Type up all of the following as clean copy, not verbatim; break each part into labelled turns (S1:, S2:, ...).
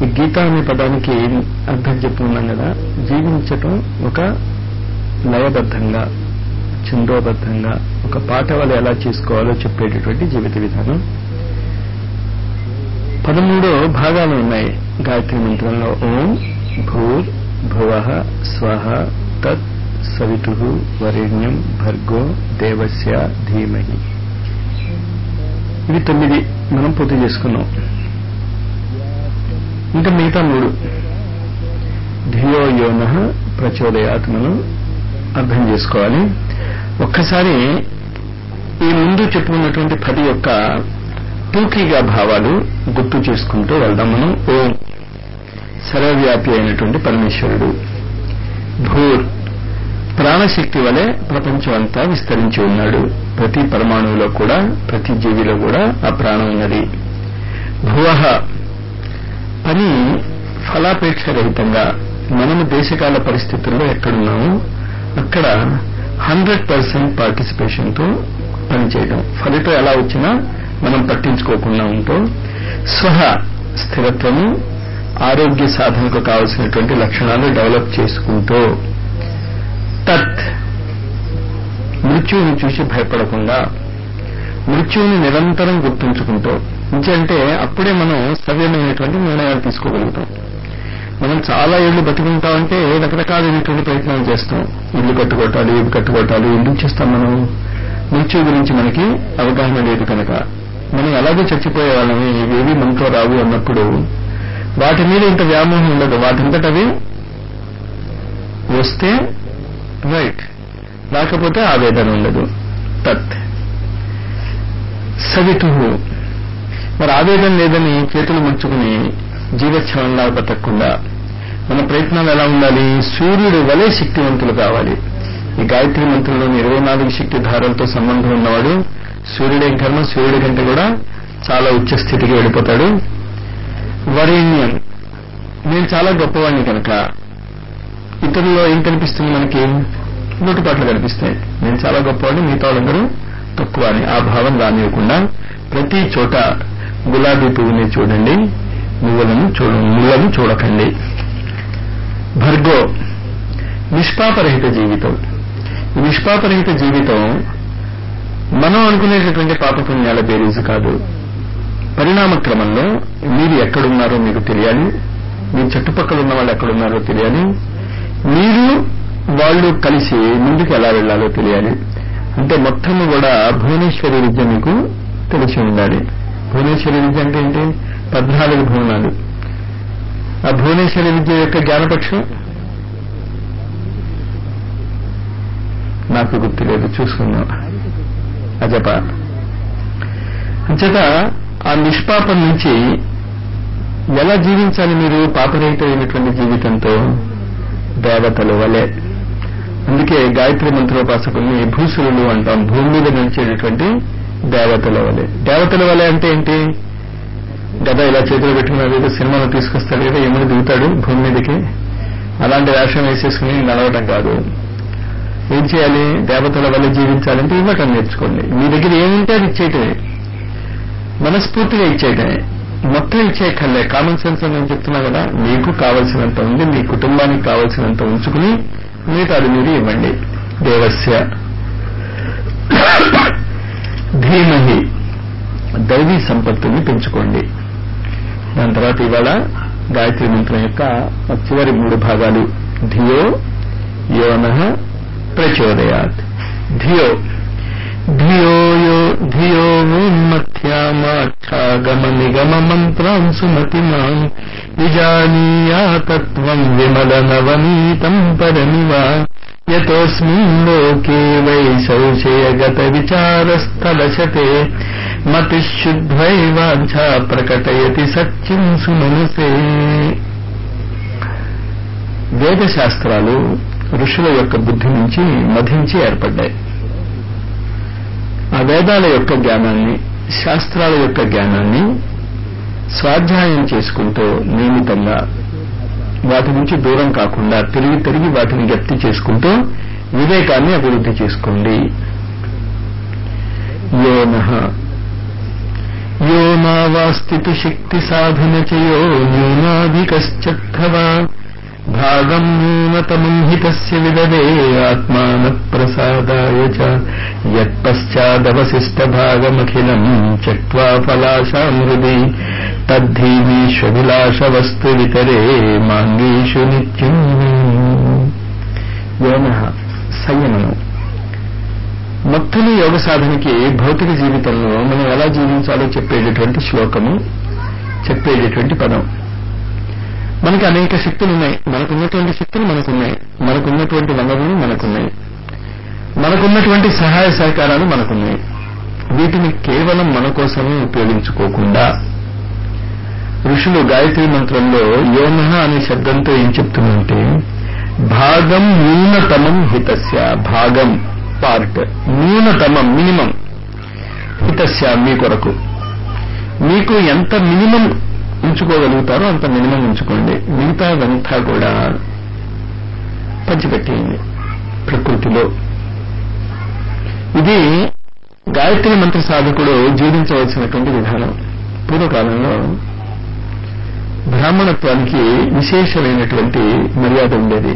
S1: ఈ గీత అనే పదానికి అర్థం చెప్పుకున్నాం కదా. జీవించటం ఒక లయబద్ధంగా, ఛందోబద్ధంగా, ఒక పాట వల్ల ఎలా చేసుకోవాలో చెప్పేటటువంటి జీవిత విధానం. 13 భాగాలు ఉన్నాయి గాయత్రి మంత్రంలో. ఓం భూర్ భువః స్వః తత్ సవితుః వరేణ్యం భర్గో దేవస్య ధీమహి. ఇవి 9 మనం పూర్తి చేసుకున్నాం. ఇంకా మిగతా 3 ధియో యోనః ప్రచోదయాత్ మనం అర్థం చేసుకోవాలి. ఒక్కసారి ఈ ముందు చెప్పుకున్నటువంటి 10 యొక్క టూకీగా భావాలు గుర్తు చేసుకుంటూ వెళ్దాం మనం. ఓం సర్వవ్యాపి అయినటువంటి పరమేశ్వరుడు. భూర్ ప్రాణశక్తి వలె ప్రపంచం అంతా విస్తరించి ఉన్నాడు. ప్రతి పరమాణువులో కూడా, ప్రతి జీవిలో కూడా ఆ ప్రాణం ఉన్నది. భువః పని ఫలాపేక్ష రహితంగా మనము దేశకాల పరిస్థితుల్లో ఎక్కడున్నామో అక్కడ 100% పార్టిసిపేషన్తో పనిచేయడం. ఫలితం ఎలా వచ్చినా మనం పట్టించుకోకుండా ఉంటూ, స్వహ స్థిరత్వము, ఆరోగ్య సాధనకు కావలసినటువంటి లక్షణాలు డెవలప్ చేసుకుంటూ, తత్ మృత్యువుని చూసి భయపడకుండా, మృత్యువుని నిరంతరం గుర్తుంచుకుంటూ. అంటే అప్పుడే మనం సవ్యమైనటువంటి నిర్ణయాలు తీసుకోగలుగుతాం. మనం చాలా ఏళ్లు బతుకుంటామంటే రకరకాలైనటువంటి ప్రయత్నాలు చేస్తాం. ఇల్లు కట్టుకోవటాలు, ఇవి కట్టుకోవటాలు. ఎందుకు చేస్తాం మనం? మృత్యువు గురించి మనకి అవగాహన లేదు కనుక. మనం ఎలాగో చచ్చిపోయే వాళ్ళని, ఇవేవి మనతో రావు అన్నప్పుడు వాటి మీద ఇంత వ్యామోహం ఉండదు. వాటింతటవి వస్తే రైట్, రాకపోతే ఆవేదన ఉండదు. తత్ సవితుః. మరి ఆవేదన లేదని చేతులు ముడుచుకుని జీవచ్ఛవంలా బతకకుండా మన ప్రయత్నాలు ఎలా ఉండాలి? సూర్యుడి వలె శక్తివంతులు కావాలి. ఈ గాయత్రి మంత్రంలోని 24 శక్తి ధారలతో సంబంధం ఉన్నవాడు సూర్యుడేం కర్మ, సూర్యుడి కంటే కూడా చాలా ఉచ్చ స్థితికి వెళ్ళిపోతాడు. వరేణ్యం, నేను చాలా గొప్పవాడిని కనుక ఇతరుల్లో ఏం కనిపిస్తుంది? మనకి లోటుపాట్లు కనిపిస్తాయి. నేను చాలా గొప్పవాడిని, మిగతా వాళ్ళందరూ తక్కువ అని ఆ భావం రానివ్వకుండా ప్రతి చోట గులాబీ పువ్వుని చూడండి, ముళ్ళను చూడకండి. భర్గో నిష్పాపరహిత జీవితం. నిష్పాపరహిత జీవితం మనం అనుకునేటటువంటి పాపపుణ్యాల బేరీజు కాదు. పరిణామ క్రమంలో మీరు ఎక్కడున్నారో మీకు తెలియాలి, మీ చుట్టుపక్కల ఉన్న వాళ్ళు ఎక్కడున్నారో తెలియాలి, మీరు వాళ్ళు కలిసి ముందుకు ఎలా వెళ్లాలో తెలియాలి. అంటే మొత్తం కూడా భువనేశ్వరి విద్య మీకు తెలిసి ఉండాలి. భువనేశ్వరి విద్య అంటే ఏంటి? 14 భువనాలు. ఆ భువనేశ్వరి విద్య యొక్క జ్ఞానపక్షం నాకు గుర్తులేదు, చూసుకుందాం. అజప. అంచేత ఆ నిష్పాపం నుంచి ఎలా జీవించాలి మీరు? పాపరహితమైనటువంటి జీవితంతో దేవతల వలె. అందుకే గాయత్రి మంత్రోపాసకుల్ని భూసురులు అంటాం. భూమి మీద నిలిచేటటువంటి దేవతల వలె. దేవతల వలె అంటే ఏంటి? గద ఇలా చేతులు పెట్టుకున్న ఏదో సినిమాలో తీసుకొస్తాడు కదా, ఎముడు దిగుతాడు భూమి మీదకి, అలాంటి వేషం వేసేసుకుని నడవడం కాదు. ఏం చేయాలి? దేవతల వల్ల జీవించాలంటే ఇవ్వటం నేర్చుకోండి. మీ దగ్గర ఏముంటే అది ఇచ్చేయటమే, మనస్ఫూర్తిగా ఇచ్చేయటమే. మొత్తం ఇచ్చేయక్కర్లే. కామన్ సెన్స్ అని నేను చెప్తున్నా కదా, మీకు కావలసినంత ఉంది, మీ కుటుంబానికి కావలసినంత ఉంచుకుని మిగతా అది మీరు ఇవ్వండి. దేవస్య ధీమహి, దైవీ సంపత్తుని పెంచుకోండి. దాని తర్వాత ఇవాళ గాయత్రి మంత్రం యొక్క చివరి 3 భాగాలు. ధియో యోనః ప్రచోదయాత్. ధియో ధియో ఉన్మథ్యామాక్షాగమ నిగమ మంత్రాన్ సుమతిమాన్ విజానీయాతత్వం విమల నవనీతం పరమివ యతోస్మిన్ లోకే వై శౌచయగత విచారస్థలశతే మతిశుద్ధ్వైవాంఛా ప్రకటయతి సత్యం సుమనసే. వేదశాస్త్రాలు ఋషుల యొక్క బుద్ధి నుంచి మధించి ఏర్పడ్డాయి. ఆ వేదాల యొక్క జ్ఞానాన్ని, శాస్త్రాల యొక్క జ్ఞానాన్ని స్వాధ్యాయం చేసుకుంటూ నియమితంగా వాటి నుంచి దూరం కాకుండా తిరిగి వాటిని జప్తి చేసుకుంటూ వివేకాన్ని అభివృద్ధి చేసుకోండి. యోనః యో నావాస్తితు శక్తి సాధన చయో న్యూనాది కశ్చిత్తవా భాగం న్యూనతమం హితస్య విదదే ఆత్మాన ప్రసాదాయ చ యత్పశ్చాదవశిష్ట భాగమఖిలం త్యక్త్వా పలాశాం హృది తద్ధీమీష్వభిలాష వస్తు వితరే మాంగీషు నిత్యం. యోనః సంయమనం. మొత్తం యోగ సాధనకి భౌతిక జీవితంలో మనం ఎలా జీవించాలో చెప్పేటటువంటి శ్లోకము, చెప్పేటటువంటి పదం. మనకి అనేక శక్తులు ఉన్నాయి. మనకున్నటువంటి శక్తులు మనకున్నాయి, మనకున్నటువంటి వనరులు మనకున్నాయి, మనకున్నటువంటి సహాయ సహకారాలు మనకున్నాయి. వీటిని కేవలం మన కోసమే ఉపయోగించుకోకుండా ఋషులు గాయత్రి మంత్రంలో యోనః అనే శబ్దంతో ఏం చెప్తుందంటే భాగం న్యూనతమం హితస్య, భాగం పార్ట్, న్యూనతమం మినిమం, హితస్య మీ కొరకు. మీకు ఎంత మినిమం ఉంచుకోగలుగుతారో అంత మినిమం ఉంచుకోండి. మిగతాదంతా కూడా పంచిపెట్టేయండి ప్రకృతిలో. ఇది గాయత్రి మంత్ర సాధకుడు జీవించవలసినటువంటి విధానం. పూర్వకాలంలో బ్రాహ్మణత్వానికి విశేషమైనటువంటి మర్యాద ఉండేది.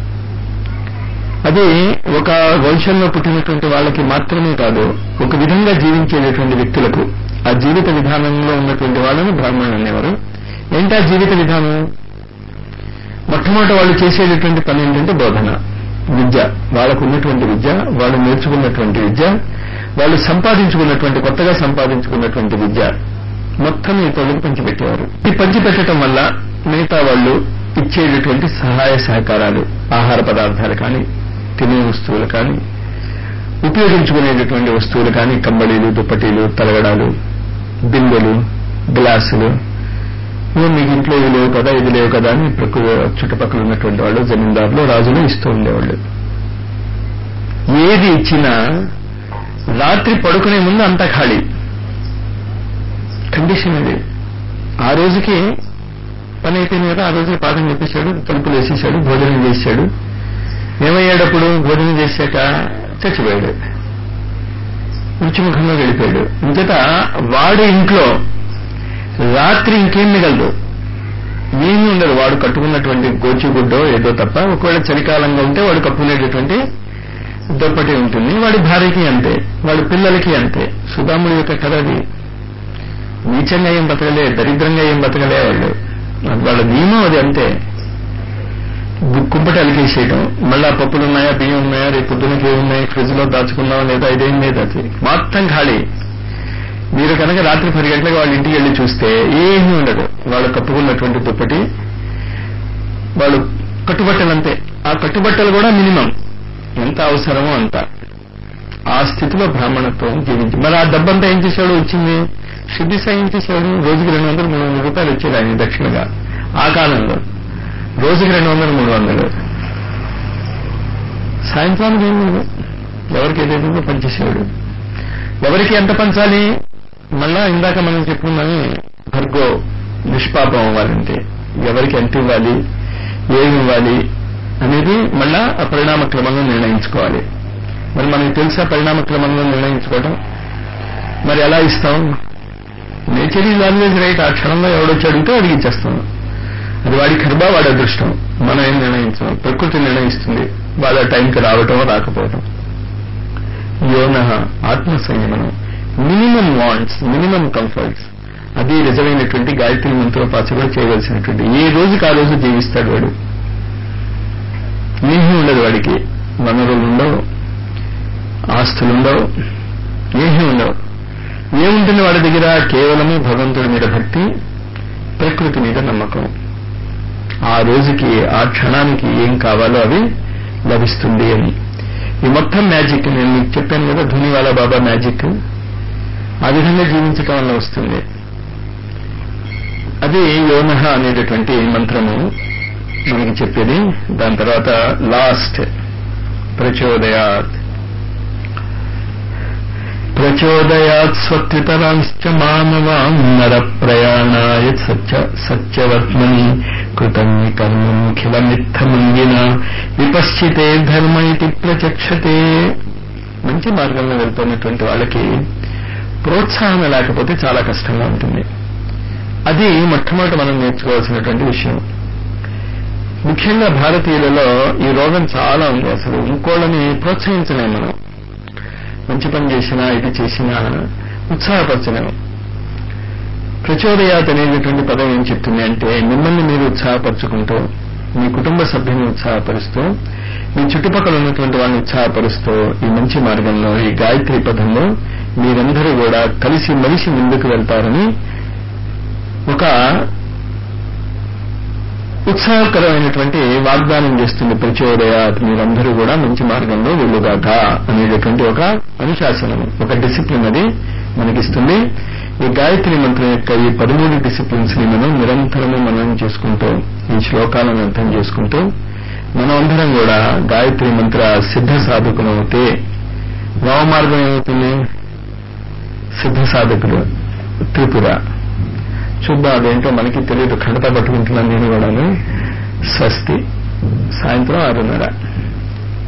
S1: అది ఒక వంశంలో పుట్టినటువంటి వాళ్ళకి మాత్రమే కాదు, ఒక విధంగా జీవించేటటువంటి వ్యక్తులకు, ఆ జీవిత విధానంలో ఉన్నటువంటి వాళ్ళని బ్రాహ్మణులు అనేవారు. ఏంటి ఆ జీవిత విధానం? మొట్టమొదటి వాళ్ళు చేసేటటువంటి పని ఏంటంటే బోధన, విద్య. వాళ్ళకు ఉన్నటువంటి విద్య, వాళ్ళు నేర్చుకున్నటువంటి విద్య, వాళ్ళు సంపాదించుకున్నటువంటి, కొత్తగా సంపాదించుకున్నటువంటి విద్య మొత్తం ఇతరులకు పంచిపెట్టేవారు. ఈ పంచిపెట్టడం వల్ల మిగతా వాళ్ళు ఇచ్చేటటువంటి సహాయ సహకారాలు, ఆహార పదార్థాలు కానీ, తినే వస్తువులు కానీ, ఉపయోగించుకునేటటువంటి వస్తువులు కానీ, కంబళీలు, దుప్పటీలు, తలగడాలు, బిందెలు, గ్లాసులు, మీకు ఇంట్లో ఇది లేవు కదా, ఇది లేవు కదా అని చుట్టుపక్కల ఉన్నటువంటి వాళ్ళు, జమీందారులు, రాజులు ఇస్తూ ఉండేవాళ్ళు. ఏది ఇచ్చినా రాత్రి పడుకునే ముందు అంతా ఖాళీ. కండిషన్ అది. ఆ రోజుకి పని అయిపోయింది కదా, ఆ రోజుకి పాఠం చెప్పేశాడు, తలుపులు వేసేశాడు, భోజనం చేశాడు. ఏమయ్యాడప్పుడు? భోజనం చేశాక చచ్చిపోయాడు, మృత్యుముఖంలో వెళ్ళిపోయాడు. ఇంచేత వాడి ఇంట్లో రాత్రి ఇంకేం మిగలదు, ఏమీ ఉండదు. వాడు కట్టుకున్నటువంటి గోచిగుడ్డో ఏదో తప్ప, ఒకవేళ చలికాలంగా ఉంటే వాడు కప్పుకునేటటువంటి దుప్పటి ఉంటుంది. వాడి భార్యకి అంతే, వాడి పిల్లలకి అంతే. సుధాముడి యొక్క కథ అది. నీచంగా ఏం బతకలే, దరిద్రంగా ఏం బతకలే వాళ్ళు. వాళ్ళ నియమం అది అంతే. కుంపటి అలికేసేయడం, మళ్ళా పప్పులు ఉన్నాయా, బియ్యం ఉన్నాయా, రేపు పొద్దునకి ఏమున్నాయి, ఫ్రిడ్జ్ లో దాచుకున్నావా లేదా, ఇదేం లేదు. అది మొత్తం ఖాళీ. మీరు కనుక రాత్రి 10 గంటలకు వాళ్ళ ఇంటికి వెళ్ళి చూస్తే ఏమీ ఉండదు. వాళ్ళు కప్పుకున్నటువంటి దుప్పటి, వాళ్ళు కట్టుబట్టలంతే. ఆ కట్టుబట్టలు కూడా మినిమం, ఎంత అవసరమో అంత. ఆ స్థితిలో బ్రాహ్మణత్వం జీవించి, మరి ఆ డబ్బంతా ఏం చేశాడు? వచ్చింది శుద్ధి సాయం చేశాడు. రోజుకి 200-300 రూపాయలు వచ్చేది ఆయన దక్షిణగా. ఆ కాలంలో రోజుకి 200-300. సాయంత్రానికి ఏం లేదు, ఎవరికి ఏదైతుందో పనిచేసేవాడు. ఎవరికి ఎంత పంచాలి? మళ్ళా ఇందాక మనం చెప్పుకున్నామే, భర్గో నిష్పాపం అవ్వాలంటే ఎవరికి ఎంత ఇవ్వాలి, ఏమి ఇవ్వాలి అనేది మళ్ళా ఆ పరిణామ క్రమంలో నిర్ణయించుకోవాలి. మరి మనకి తెలుసా పరిణామ క్రమంలో నిర్ణయించుకోవటం? మరి ఎలా ఇస్తాం? Nature is always right. ఆ క్షణంలో ఎవడొచ్చి అడిగితే అడిగిచ్చేస్తాం. అది వాడి కర్మ, వాడి అదృష్టం. మనం ఏం నిర్ణయించాం? ప్రకృతి నిర్ణయిస్తుంది వాళ్ళ టైంకి రావటం రాకపోవటం. యోనః ఆత్మ సంయమనం, మినిమం వాంట్స్, మినిమం కంఫర్ట్స్. అది నిజమైనటువంటి గాయత్రి మంత్రోపాసకుడు చేయవలసినటువంటి. ఏ రోజుకి ఆ రోజు జీవిస్తాడు వాడు. ఏమీ ఉండదు వాడికి, వనరులుండవు, ఆస్తులుండవు, ఏమీ ఉండవు. ఏముంటుంది వాడి దగ్గర? కేవలము భగవంతుడి మీద భక్తి, ప్రకృతి మీద నమ్మకం. ఆ రోజుకి, ఆ క్షణానికి ఏం కావాలో అవి లభిస్తుంది అని. ఈ మొత్తం మ్యాజిక్ నేను మీకు చెప్పాను కదా, ధునివాలా బాబా మ్యాజిక్. ఆ విధంగా జీవించటం వల్ల వస్తుంది. అది యోనః అనేటటువంటి మంత్రము మనకి చెప్పేది. దాని తర్వాత లాస్ట్ ప్రచోదయాత్. ప్రచోదయాత్ స్వత్రితరాంశ్చ మానవాన్ నర ప్రయాణాయ సత్యవర్త్మని కృతం కర్మఖిలమిత్తమంగిన విపశ్చితే ధర్మ ఇది ప్రచక్షతే. మంచి మార్గంలో వెళ్తున్నటువంటి వాళ్ళకి ప్రోత్సాహం లేకపోతే చాలా కష్టంగా ఉంటుంది. అది మొట్టమొదటి మనం నేర్చుకోవాల్సినటువంటి విషయం. ముఖ్యంగా భారతీయులలో ఈ రోగం చాలా ఉంది. అసలు ఇంకోళ్ళని ప్రోత్సహించలేము మనం. మంచి పని చేసినా ఇది చేసినా ఉత్సాహపరచలేము. ప్రచోదయాత్ అనేటటువంటి పదం ఏం చెప్తుంది అంటే, మిమ్మల్ని మీరు ఉత్సాహపరుచుకుంటూ, మీ కుటుంబ సభ్యులను ఉత్సాహపరుస్తూ, మీ చుట్టుపక్కల ఉన్నటువంటి వాళ్ళని ఉత్సాహపరుస్తూ, ఈ మంచి మార్గంలో, ఈ గాయత్రి పదంలో మీరందరూ కూడా కలిసి మలిసి ముందుకు వెళ్తారని ఒక ఉత్సాహకరమైనటువంటి వాగ్దానం చేస్తుంది ప్రచోదయాత్. మీరందరూ కూడా మంచి మార్గంలో వెళ్ళుగాక అనేటటువంటి ఒక అనుశాసనం, ఒక డిసిప్లిన్ అది మనకిస్తుంది. ఈ గాయత్రి మంత్రం యొక్క ఈ 13 డిసిప్లిన్స్ ని మనం నిరంతరము మననం చేసుకుంటూ, ఈ శ్లోకాలను అర్థం చేసుకుంటూ, మనం అందరం కూడా గాయత్రి మంత్ర సిద్ధ సాధకులు అవుతే వామమార్గం ఏమవుతుంది? సిద్ధ సాధకులు త్రిపుర. చూద్దాం, అదేంటో మనకి తెలియదు. ఖండత పట్టుకుంటున్నాను నేను కూడాను. స్వస్తి. సాయంత్రం 6:30.